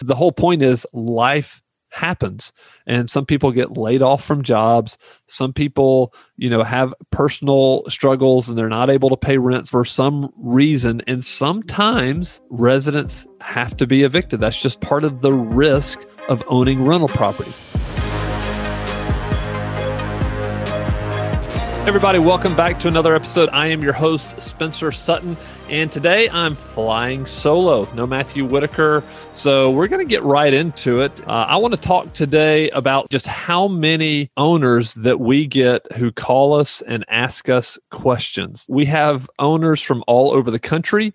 The whole point is life happens, and some people get laid off from jobs. Some people, have personal struggles and they're not able to pay rent for some reason. And sometimes residents have to be evicted. That's just part of the risk of owning rental property. Everybody, welcome back to another episode. I am your host, Spencer Sutton, and today I'm flying solo. No Matthew Whitaker, so we're going to get right into it. I want to talk today about just how many owners that we get who call us and ask us questions. We have owners from all over the country.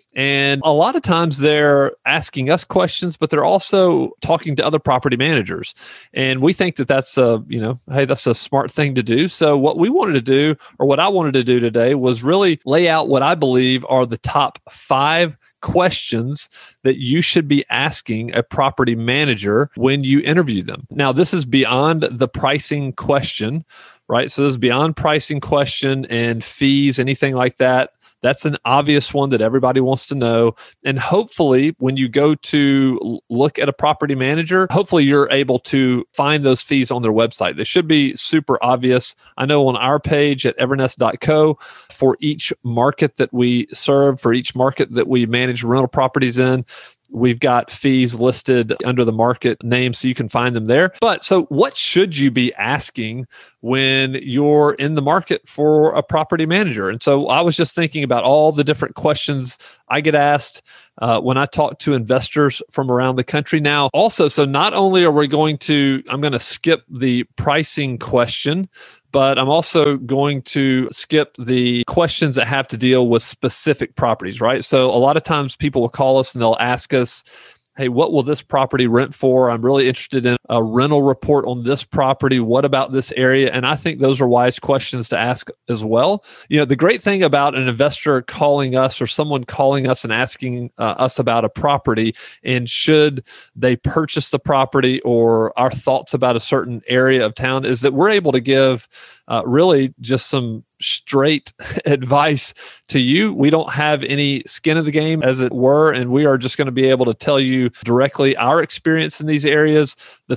And a lot of times they're asking us questions, but they're also talking to other property managers. And we think that that's that's a smart thing to do. So what we wanted to do, or what I wanted to do today, was really lay out what I believe are the top 5 questions that you should be asking a property manager when you interview them. Now, this is beyond the pricing question, right? So this is beyond pricing question and fees, anything like that. That's an obvious one that everybody wants to know. And hopefully, when you go to look at a property manager, hopefully you're able to find those fees on their website. They should be super obvious. I know on our page at Evernest.co, for each market that we serve, for each market that we manage rental properties in, we've got fees listed under the market name, so you can find them there. But so what should you be asking when you're in the market for a property manager? And so I was just thinking about all the different questions I get asked when I talk to investors from around the country. Now, also, so not only are we I'm going to skip the pricing question, but I'm also going to skip the questions that have to deal with specific properties, right? So a lot of times people will call us and they'll ask us, hey, what will this property rent for? I'm really interested in a rental report on this property. What about this area? And I think those are wise questions to ask as well. The great thing about an investor calling us or someone calling us and asking us about a property and should they purchase the property or our thoughts about a certain area of town is that we're able to give really just some straight advice to you. We don't have any skin in the game, as it were, and we are just going to be able to tell you directly our experience in these areas,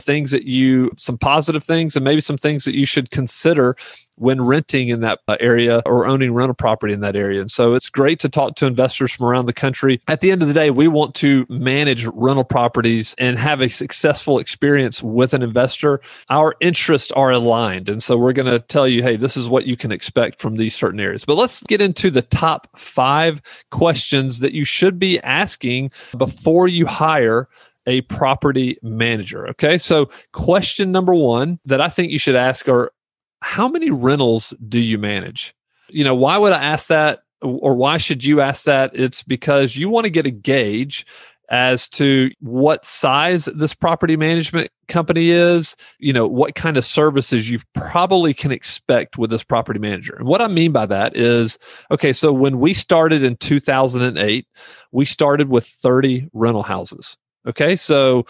some positive things, and maybe some things that you should consider when renting in that area or owning rental property in that area. And so it's great to talk to investors from around the country. At the end of the day, we want to manage rental properties and have a successful experience with an investor. Our interests are aligned. And so we're going to tell you, hey, this is what you can expect from these certain areas. But let's get into the top 5 questions that you should be asking before you hire a property manager. Okay. So question number 1 that I think you should ask are, how many rentals do you manage? Why would I ask that, or why should you ask that? It's because you want to get a gauge as to what size this property management company is, what kind of services you probably can expect with this property manager. And what I mean by that is, okay, so when we started in 2008, we started with 30 rental houses. Okay, so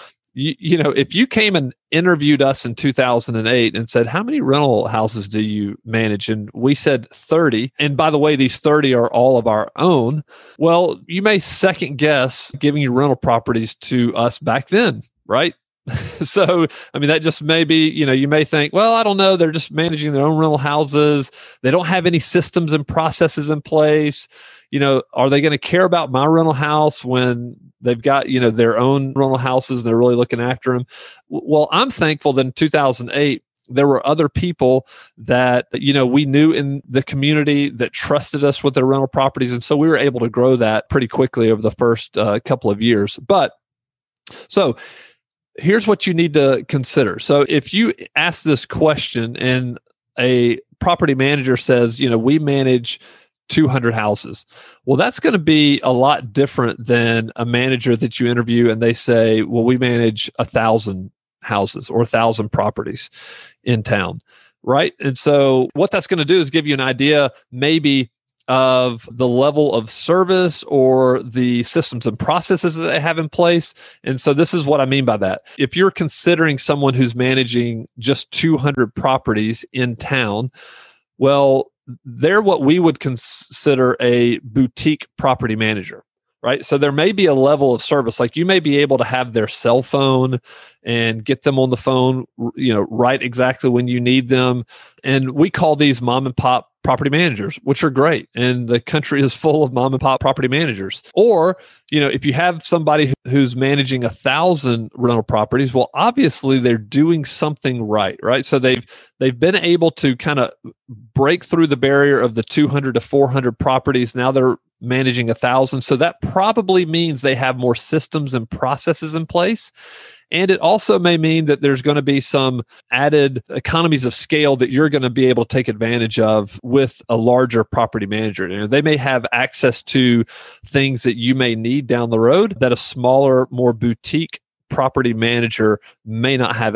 if you came and interviewed us in 2008 and said, how many rental houses do you manage? And we said 30. And by the way, these 30 are all of our own. Well, you may second guess giving you rental properties to us back then, right? So, that just may be, you may think, well, I don't know. They're just managing their own rental houses. They don't have any systems and processes in place. Are they going to care about my rental house when they've got, their own rental houses and they're really looking after them? Well, I'm thankful that in 2008, there were other people that, we knew in the community that trusted us with their rental properties. And so we were able to grow that pretty quickly over the first couple of years. So here's what you need to consider. So if you ask this question and a property manager says, we manage 200 houses. Well, that's going to be a lot different than a manager that you interview and they say, well, we manage 1,000 houses or 1,000 properties in town, right? And so what that's going to do is give you an idea maybe of the level of service or the systems and processes that they have in place. And so this is what I mean by that. If you're considering someone who's managing just 200 properties in town, well, they're what we would consider a boutique property manager. right? So there may be a level of service, like you may be able to have their cell phone and get them on the phone, right exactly when you need them. And we call these mom and pop property managers, which are great. And the country is full of mom and pop property managers. Or, if you have somebody who's managing 1,000 rental properties, well, obviously they're doing something right? So they've been able to kind of break through the barrier of the 200 to 400 properties. Now they're managing 1,000. So that probably means they have more systems and processes in place. And it also may mean that there's going to be some added economies of scale that you're going to be able to take advantage of with a larger property manager. They may have access to things that you may need down the road that a smaller, more boutique property manager may not have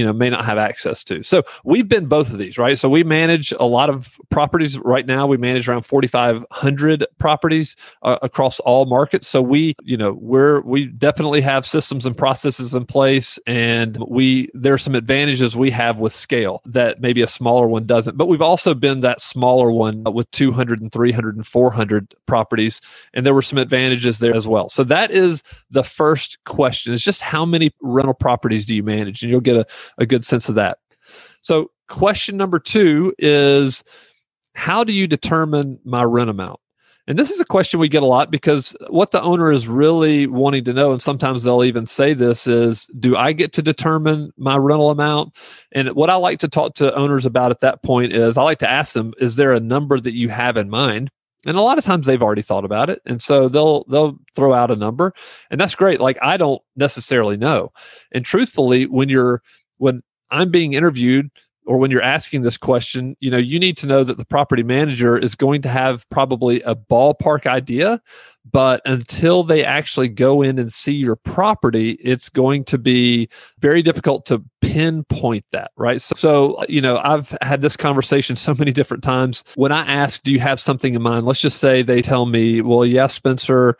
access to. So we've been both of these, right? So we manage a lot of properties right now. We manage around 4,500 properties across all markets. So we definitely have systems and processes in place, and there's some advantages we have with scale that maybe a smaller one doesn't. But we've also been that smaller one with 200 and 300 and 400 properties, and there were some advantages there as well. So that is the first question: is just how many rental properties do you manage? And you'll get a good sense of that. So question number 2 is, how do you determine my rent amount? And this is a question we get a lot, because what the owner is really wanting to know, and sometimes they'll even say this, is, do I get to determine my rental amount? And what I like to talk to owners about at that point is, I like to ask them, is there a number that you have in mind? And a lot of times they've already thought about it. And so they'll throw out a number, and that's great. Like, I don't necessarily know. And truthfully, when I'm being interviewed, or when you're asking this question, you need to know that the property manager is going to have probably a ballpark idea, but until they actually go in and see your property, it's going to be very difficult to pinpoint that, right? So I've had this conversation so many different times. When I ask, do you have something in mind? Let's just say they tell me, well, yes, Spencer,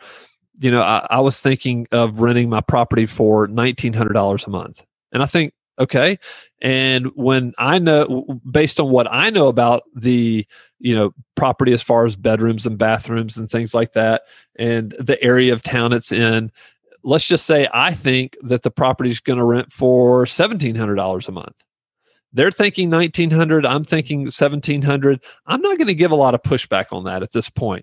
I was thinking of renting my property for $1,900 a month. And I think, okay. And when I know, based on what I know about the, property as far as bedrooms and bathrooms and things like that, and the area of town it's in, let's just say I think that the property is going to rent for $1,700 a month. They're thinking $1,900. I'm thinking $1,700. I'm not going to give a lot of pushback on that at this point.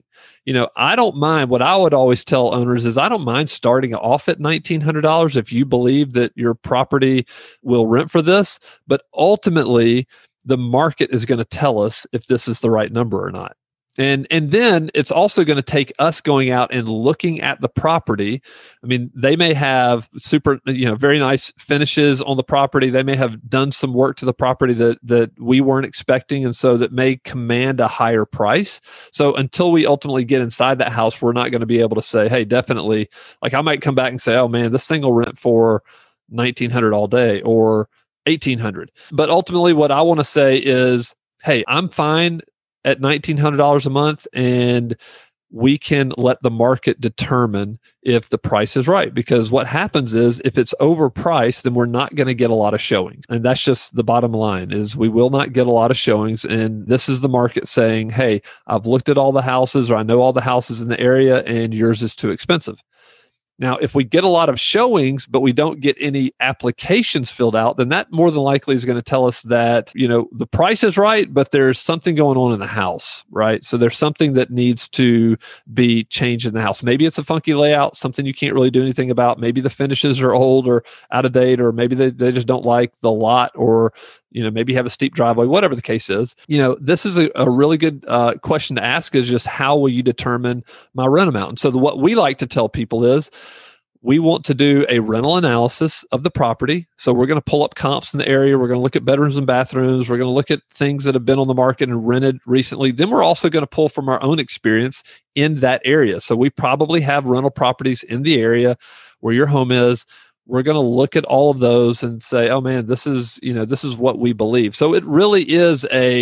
I don't mind. What I would always tell owners is, I don't mind starting off at $1,900 if you believe that your property will rent for this. But ultimately, the market is going to tell us if this is the right number or not. And then it's also going to take us going out and looking at the property. I mean, they may have super, very nice finishes on the property. They may have done some work to the property that we weren't expecting, and so that may command a higher price. So until we ultimately get inside that house, we're not going to be able to say, hey, definitely. Like, I might come back and say, oh man, this thing will rent for $1,900 all day, or $1,800. But ultimately, what I want to say is, hey, I'm fine at $1,900 a month, and we can let the market determine if the price is right. Because what happens is, if it's overpriced, then we're not going to get a lot of showings. And that's just the bottom line, is we will not get a lot of showings. And this is the market saying, hey, I've looked at all the houses, or I know all the houses in the area, and yours is too expensive. Now, if we get a lot of showings, but we don't get any applications filled out, then that more than likely is going to tell us that, the price is right, but there's something going on in the house, right? So there's something that needs to be changed in the house. Maybe it's a funky layout, something you can't really do anything about. Maybe the finishes are old or out of date, or maybe they just don't like the lot, or maybe you have a steep driveway, whatever the case is. This is a really good question to ask, is just, how will you determine my rent amount? And so what we like to tell people is, we want to do a rental analysis of the property. So we're going to pull up comps in the area. We're going to look at bedrooms and bathrooms. We're going to look at things that have been on the market and rented recently. Then we're also going to pull from our own experience in that area. So we probably have rental properties in the area where your home is. We're going to look at all of those and say, oh man, this is what we believe. So it really is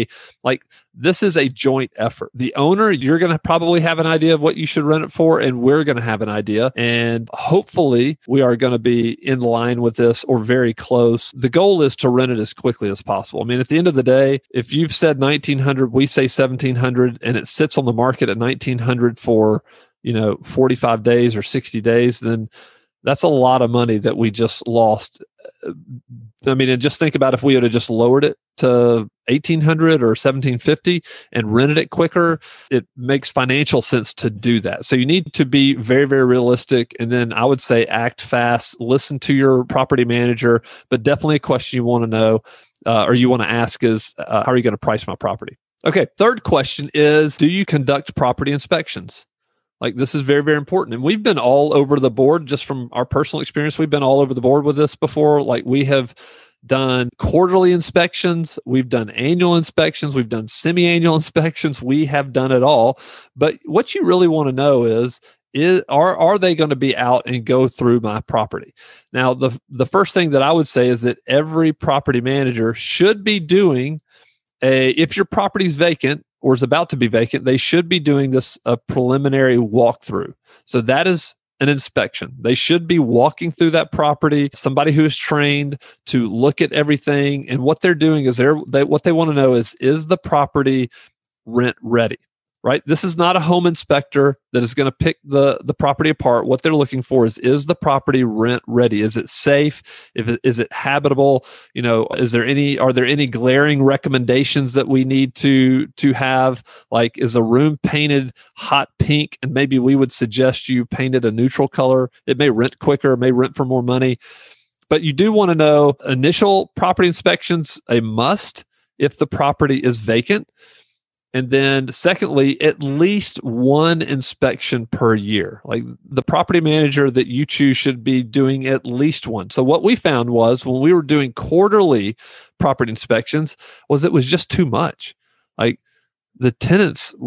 this is a joint effort. The owner, you're going to probably have an idea of what you should rent it for, and we're going to have an idea. And hopefully we are going to be in line with this, or very close. The goal is to rent it as quickly as possible. I mean, at the end of the day, if you've said $1,900, we say $1,700, and it sits on the market at $1,900 for 45 days or 60 days, then that's a lot of money that we just lost. I mean, and just think about if we would have just lowered it to 1,800 or 1,750 and rented it quicker, it makes financial sense to do that. So you need to be very, very realistic. And then I would say act fast, listen to your property manager, but definitely a question you want to know or you want to ask is, how are you going to price my property? Okay. Third question is, do you conduct property inspections? Like, this is very, very important. And we've been all over the board just from our personal experience. We've been all over the board with this before. Like, we have done quarterly inspections. We've done annual inspections. We've done semi-annual inspections. We have done it all. But what you really want to know is are they going to be out and go through my property? Now, the first thing that I would say is that every property manager should be doing if your property is vacant, or is about to be vacant, they should be doing a preliminary walkthrough. So that is an inspection. They should be walking through that property, somebody who is trained to look at everything. And what they're doing is what they want to know is the property rent ready? Right? This is not a home inspector that is going to pick the property apart. What they're looking for is the property rent ready? Is it safe? Is it habitable? Are there any glaring recommendations that we need to have? Like, is a room painted hot pink? And maybe we would suggest you paint it a neutral color. It may rent quicker, may rent for more money. But you do want to know initial property inspections, a must if the property is vacant. And then secondly, at least one inspection per year. Like, the property manager that you choose should be doing at least one. So what we found was when we were doing quarterly property inspections was it was just too much. Like, the tenants,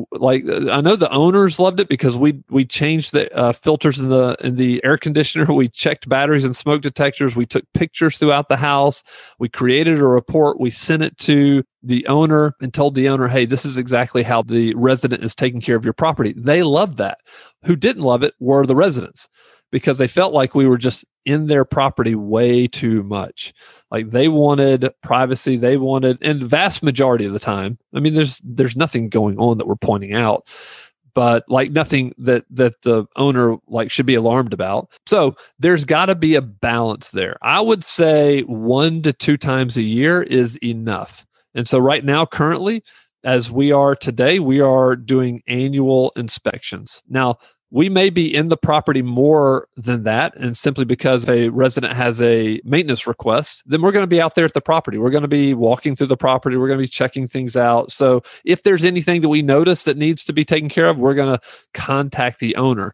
I know the owners loved it because we changed the filters in the air conditioner. We checked batteries and smoke detectors. We took pictures throughout the house. We created a report. We sent it to the owner and told the owner, hey, this is exactly how the resident is taking care of your property. They loved that. Who didn't love it were the residents, because they felt like we were just in their property way too much. Like, they wanted privacy. And the vast majority of the time, I mean, there's nothing going on that we're pointing out, but like nothing that the owner should be alarmed about. So there's got to be a balance there. I would say 1 to 2 times a year is enough. And so right now, currently, as we are today, we are doing annual inspections. Now, we may be in the property more than that, and simply because a resident has a maintenance request, then we're going to be out there at the property. We're going to be walking through the property. We're going to be checking things out. So if there's anything that we notice that needs to be taken care of, we're going to contact the owner.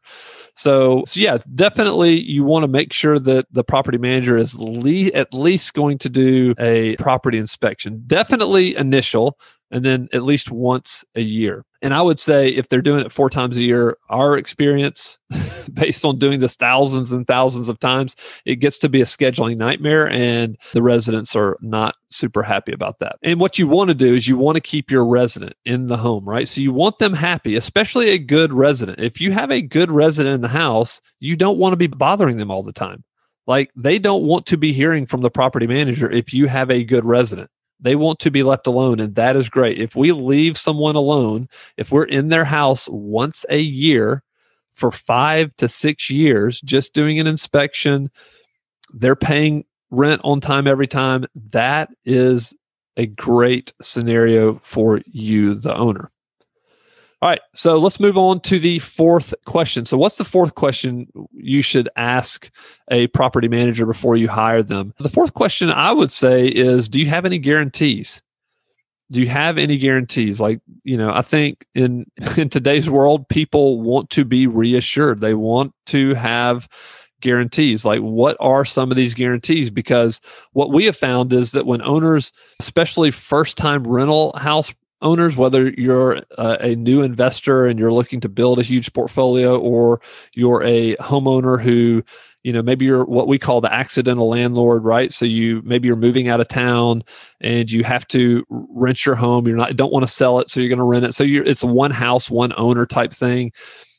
So yeah, definitely you want to make sure that the property manager is at least going to do a property inspection. Definitely initial, and then at least once a year. And I would say if they're doing it 4 times a year, our experience, based on doing this thousands and thousands of times, it gets to be a scheduling nightmare, and the residents are not super happy about that. And what you want to do is you want to keep your resident in the home, right? So you want them happy, especially a good resident. If you have a good resident in the house, you don't want to be bothering them all the time. Like, they don't want to be hearing from the property manager if you have a good resident. They want to be left alone, and that is great. If we leave someone alone, if we're in their house once a year for 5 to 6 years, just doing an inspection, they're paying rent on time every time, that is a great scenario for you, the owner. All right, so let's move on to the 4th question. So what's the 4th question you should ask a property manager before you hire them? The 4th question I would say is, do you have any guarantees? Do you have any guarantees? I think in today's world, people want to be reassured. They want to have guarantees. Like, what are some of these guarantees? Because what we have found is that when owners, especially first-time rental house owners, whether you're a new investor and you're looking to build a huge portfolio, or you're a homeowner who, maybe you're what we call the accidental landlord, right? So maybe you're moving out of town and you have to rent your home. Don't want to sell it, so you're going to rent it. So it's a one house, one owner type thing.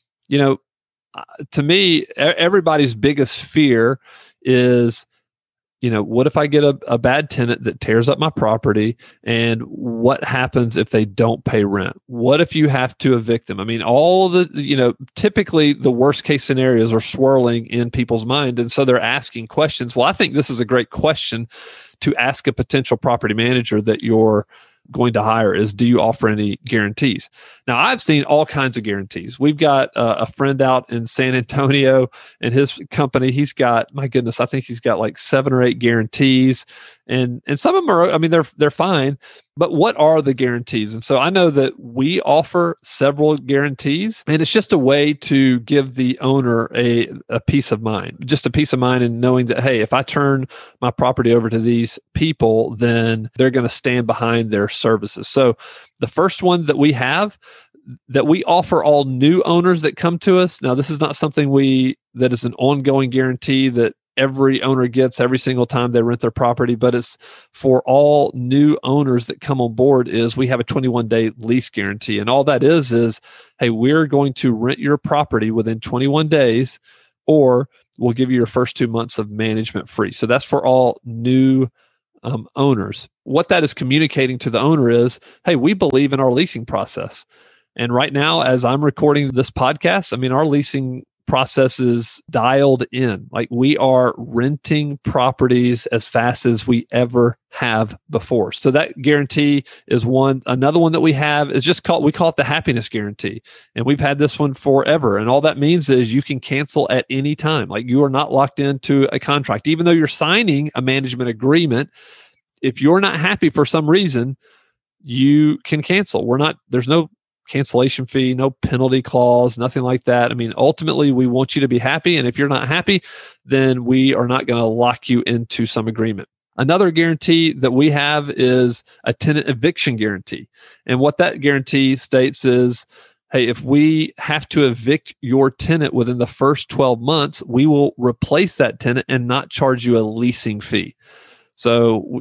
To me, everybody's biggest fear is what if I get a bad tenant that tears up my property, and what happens if they don't pay rent? What if you have to evict them? I mean, all the, typically the worst case scenarios are swirling in people's mind. And so they're asking questions. Well, I think this is a great question to ask a potential property manager that you're going to hire is, do you offer any guarantees? Now, I've seen all kinds of guarantees. We've got a friend out in San Antonio, and his company, he's got, my goodness, I think he's got like 7 or 8 guarantees. And some of them are, I mean, they're fine, but what are the guarantees? And so I know that we offer several guarantees, and it's just a way to give the owner a peace of mind, just a peace of mind in knowing that, hey, if I turn my property over to these people, then they're going to stand behind their services. So the first one that we have, that we offer all new owners that come to us. Now, this is not something that is an ongoing guarantee that every owner gets every single time they rent their property, but it's for all new owners that come on board, is we have a 21-day lease guarantee. And all that is, hey, we're going to rent your property within 21 days, or we'll give you your first 2 months of management free. So that's for all new owners. What that is communicating to the owner is, hey, we believe in our leasing process. And right now, as I'm recording this podcast, I mean, our leasing process is dialed in. Like, we are renting properties as fast as we ever have before. So that guarantee is one. Another one that we have is we call it the happiness guarantee. And we've had this one forever. And all that means is you can cancel at any time. Like, you are not locked into a contract. Even though you're signing a management agreement, if you're not happy for some reason, you can cancel. There's no cancellation fee, no penalty clause, nothing like that. I mean, ultimately, we want you to be happy. And if you're not happy, then we are not going to lock you into some agreement. Another guarantee that we have is a tenant eviction guarantee. And what that guarantee states is, hey, if we have to evict your tenant within the first 12 months, we will replace that tenant and not charge you a leasing fee. So,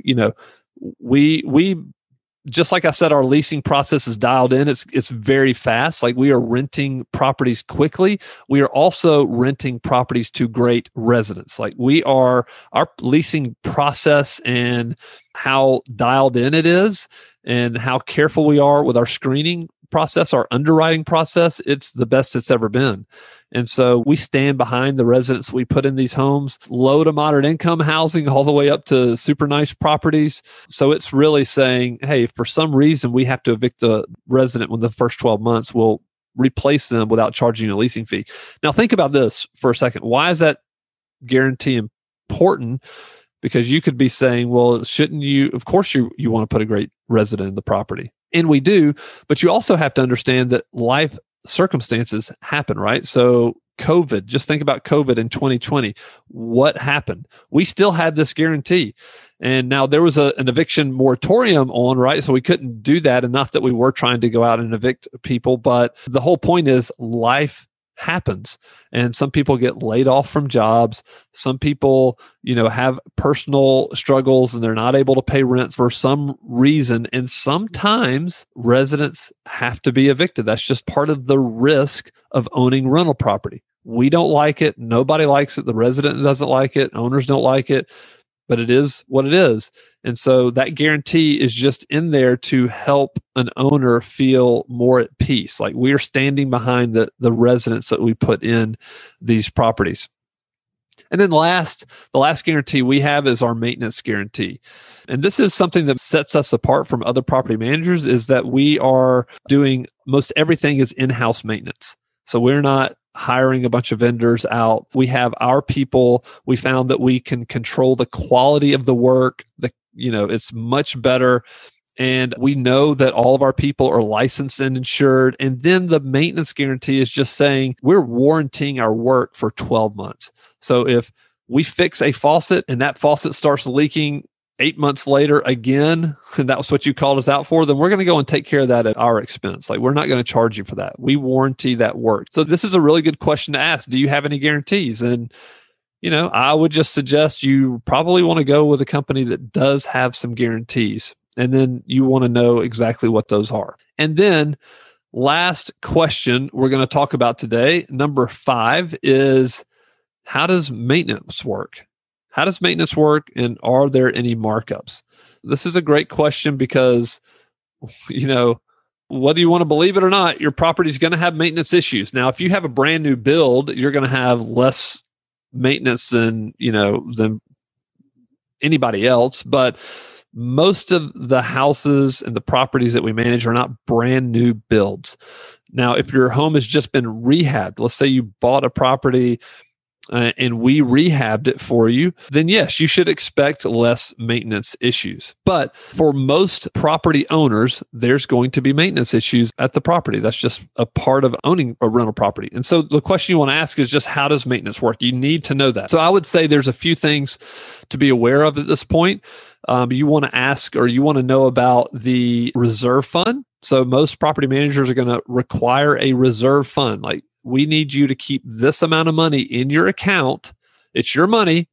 we just like I said, our leasing process is dialed in. It's very fast. Like, we are renting properties quickly. We are also renting properties to great residents. Like, our leasing process and how dialed in it is and how careful we are with our screening process, our underwriting process, it's the best it's ever been. And so we stand behind the residents we put in these homes, low to moderate income housing, all the way up to super nice properties. So it's really saying, hey, if for some reason we have to evict the resident within the first 12 months, we'll replace them without charging a leasing fee. Now, think about this for a second. Why is that guarantee important? Because you could be saying, well, shouldn't you? Of course, you want to put a great resident in the property. And we do, but you also have to understand that life circumstances happen, right? So COVID, just think about COVID in 2020. What happened? We still had this guarantee. And now there was an eviction moratorium on, right? So we couldn't do that, enough that we were trying to go out and evict people. But the whole point is, life happens, and some people get laid off from jobs. Some people, have personal struggles and they're not able to pay rent for some reason. And sometimes residents have to be evicted. That's just part of the risk of owning rental property. We don't like it. Nobody likes it. The resident doesn't like it. Owners don't like it. But it is what it is. And so that guarantee is just in there to help an owner feel more at peace. Like, we are standing behind the residents that we put in these properties. And then the last guarantee we have is our maintenance guarantee. And this is something that sets us apart from other property managers, is that we are doing most everything is in-house maintenance. So we're not hiring a bunch of vendors out. We have our people. We found that we can control the quality of the work. It's much better. And we know that all of our people are licensed and insured. And then the maintenance guarantee is just saying we're warranting our work for 12 months. So if we fix a faucet and that faucet starts leaking 8 months later again, and that was what you called us out for, then we're going to go and take care of that at our expense. Like, we're not going to charge you for that. We warranty that work. So this is a really good question to ask. Do you have any guarantees? And, I would just suggest you probably want to go with a company that does have some guarantees. And then you want to know exactly what those are. And then last question we're going to talk about today, number 5, is, how does maintenance work? how does maintenance work, and are there any markups? This is a great question because, whether you want to believe it or not, your property is going to have maintenance issues. Now, if you have a brand new build, you're going to have less maintenance than anybody else. But most of the houses and the properties that we manage are not brand new builds. Now, if your home has just been rehabbed, let's say you bought a property and we rehabbed it for you, then yes, you should expect less maintenance issues. But for most property owners, there's going to be maintenance issues at the property. That's just a part of owning a rental property. And so the question you want to ask is just, how does maintenance work? You need to know that. So I would say there's a few things to be aware of at this point. You want to ask, or you want to know about the reserve fund. So most property managers are going to require a reserve fund. Like, we need you to keep this amount of money in your account. It's your money,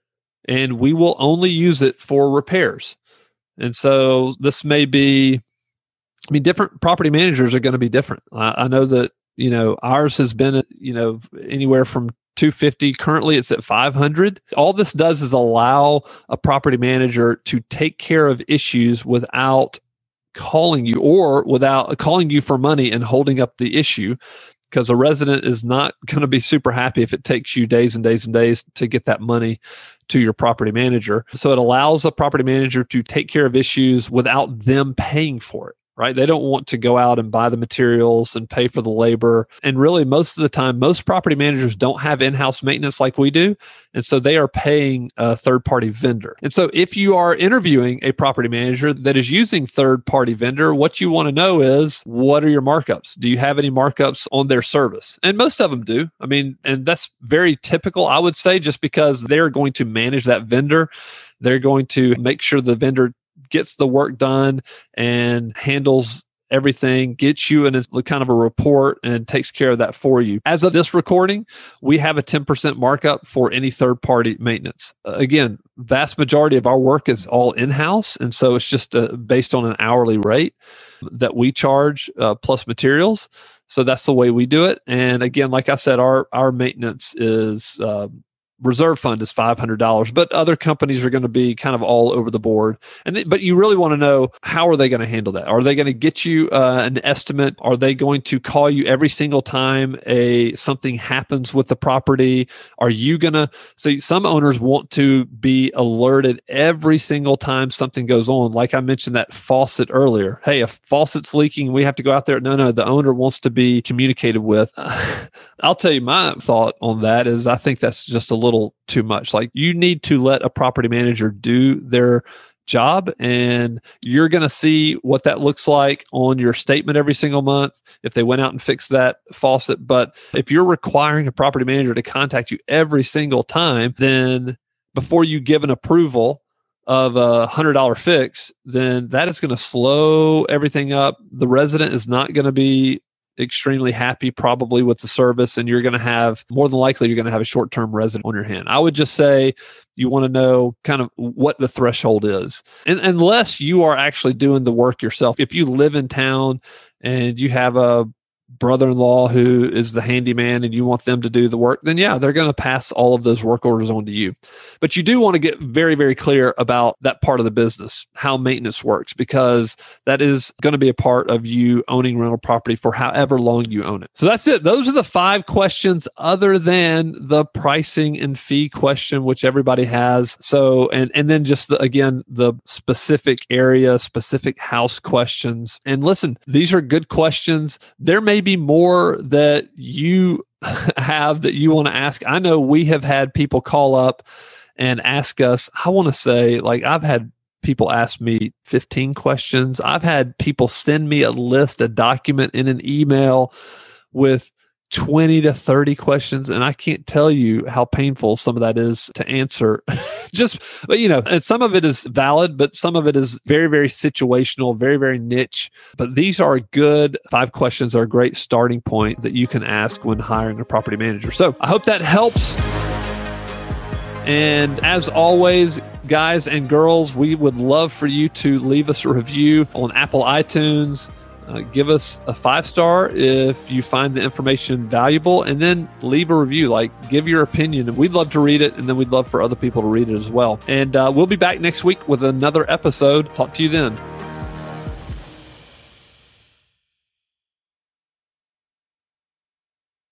and we will only use it for repairs. And so this may be, different property managers are going to be different. I know that, ours has been, anywhere from $250. Currently, it's at $500. All this does is allow a property manager to take care of issues without calling you, or without calling you for money and holding up the issue. Because a resident is not going to be super happy if it takes you days and days and days to get that money to your property manager. So it allows a property manager to take care of issues without them paying for it, right? They don't want to go out and buy the materials and pay for the labor. And really, most of the time, most property managers don't have in-house maintenance like we do. And so they are paying a third-party vendor. And so if you are interviewing a property manager that is using third-party vendor, what you want to know is, what are your markups? Do you have any markups on their service? And most of them do. And that's very typical, I would say, just because they're going to manage that vendor. They're going to make sure the vendor gets the work done and handles everything, gets you in a kind of a report and takes care of that for you. As of this recording, we have a 10% markup for any third-party maintenance. Again, vast majority of our work is all in-house. And so it's just based on an hourly rate that we charge plus materials. So that's the way we do it. And again, like I said, our maintenance is reserve fund is $500, but other companies are going to be kind of all over the board. But you really want to know, how are they going to handle that? Are they going to get you an estimate? Are they going to call you every single time something happens with the property? Are you going to, so some owners want to be alerted every single time something goes on. Like I mentioned that faucet earlier. Hey, if faucet's leaking, we have to go out there. No, the owner wants to be communicated with. I'll tell you my thought on that is, I think that's just a little too much. Like, you need to let a property manager do their job, and you're going to see what that looks like on your statement every single month if they went out and fixed that faucet. But if you're requiring a property manager to contact you every single time, then before you give an approval of a $100 fix, then that is going to slow everything up. The resident is not going to be extremely happy probably with the service, and you're going to have, more than likely, you're going to have a short-term resident on your hand. I would just say you want to know kind of what the threshold is. And unless you are actually doing the work yourself. If you live in town and you have a brother-in-law who is the handyman and you want them to do the work, then yeah, they're going to pass all of those work orders on to you. But you do want to get very, very clear about that part of the business, how maintenance works, because that is going to be a part of you owning rental property for however long you own it. So that's it. Those are the 5 questions, other than the pricing and fee question, which everybody has. So, and then just the specific area, specific house questions. And listen, these are good questions. There may be more that you have that you want to ask. I know we have had people call up and ask us, I want to say, like, I've had people ask me 15 questions. I've had people send me a list, a document in an email with 20 to 30 questions. And I can't tell you how painful some of that is to answer. But and some of it is valid, but some of it is very, very situational, very, very niche. But these are good 5 questions that are a great starting point that you can ask when hiring a property manager. So I hope that helps. And as always, guys and girls, we would love for you to leave us a review on Apple iTunes, Give us a 5-star if you find the information valuable, and then leave a review. Like, give your opinion, and we'd love to read it, and then we'd love for other people to read it as well. And we'll be back next week with another episode. Talk to you then.